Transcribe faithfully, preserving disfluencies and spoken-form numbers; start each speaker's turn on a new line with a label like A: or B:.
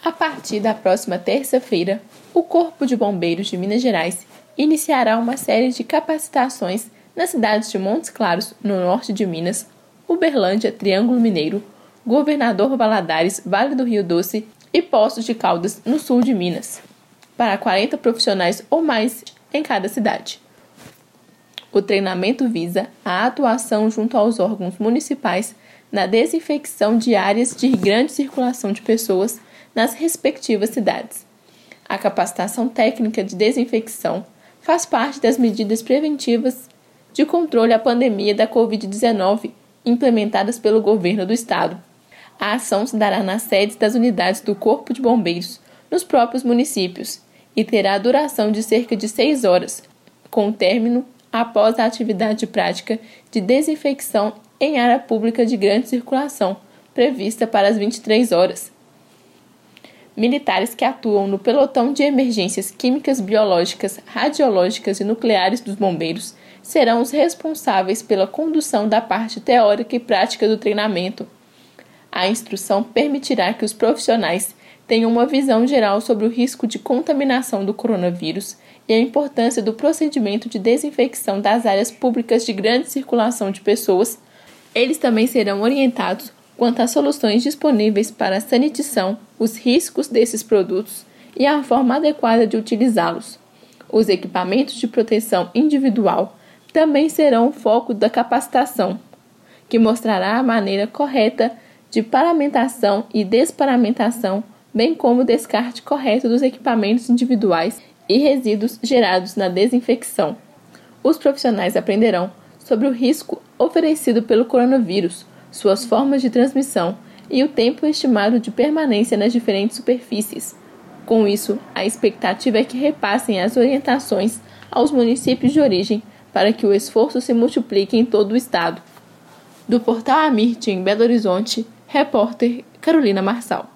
A: A partir da próxima terça-feira, o Corpo de Bombeiros de Minas Gerais iniciará uma série de capacitações nas cidades de Montes Claros, no norte de Minas, Uberlândia, Triângulo Mineiro, Governador Valadares, Vale do Rio Doce e Poços de Caldas, no sul de Minas, para quarenta profissionais ou mais em cada cidade. O treinamento visa a atuação junto aos órgãos municipais na desinfecção de áreas de grande circulação de pessoas nas respectivas cidades. A capacitação técnica de desinfecção faz parte das medidas preventivas de controle à pandemia da covid dezenove implementadas pelo governo do estado. A ação se dará nas sedes das unidades do Corpo de Bombeiros, nos próprios municípios, e terá a duração de cerca de seis horas, com término após a atividade prática de desinfecção em área pública de grande circulação, prevista para as vinte e três horas. Militares que atuam no pelotão de emergências químicas, biológicas, radiológicas e nucleares dos bombeiros serão os responsáveis pela condução da parte teórica e prática do treinamento. A instrução permitirá que os profissionais tenham uma visão geral sobre o risco de contaminação do coronavírus e a importância do procedimento de desinfecção das áreas públicas de grande circulação de pessoas. Eles também serão orientados quanto às soluções disponíveis para a sanitização, os riscos desses produtos e a forma adequada de utilizá-los. Os equipamentos de proteção individual também serão o foco da capacitação, que mostrará a maneira correta de paramentação e desparamentação, bem como o descarte correto dos equipamentos individuais e resíduos gerados na desinfecção. Os profissionais aprenderão sobre o risco oferecido pelo coronavírus, suas formas de transmissão e o tempo estimado de permanência nas diferentes superfícies. Com isso, a expectativa é que repassem as orientações aos municípios de origem para que o esforço se multiplique em todo o estado. Do Portal Amirte, em Belo Horizonte, repórter Carolina Marçal.